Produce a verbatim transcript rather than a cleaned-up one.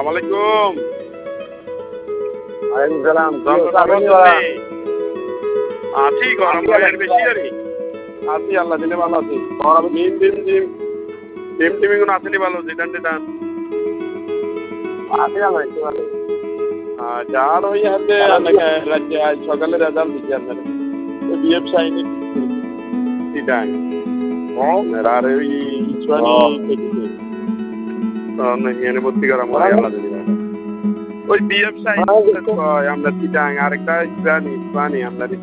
সালাম আলাইকুম। ওয়ালাইকুম সালাম। আছি গরম বাইরের বেশি আরে আছি আল্লাহ দিলে ভালো আছি। গরম দিন দিন দিন টিম টিমিং গুলো আসেনি ভালো যেটান যেটান আছে না ভাই ভালো। যার ওই হাতে রাজ্যে আজ সকালে রেজাল্ট দিচ্ছে আপনার বিএফ সাইনে সিটাং আর ওই ইসওয়ানি কেটিতে এনে ভর্তি করা মনে আল্লাহ দিলে ওই বিএফ সাইন আমরা সিটাং আরেকটা ইসওয়ানি ইসওয়ানি আমরা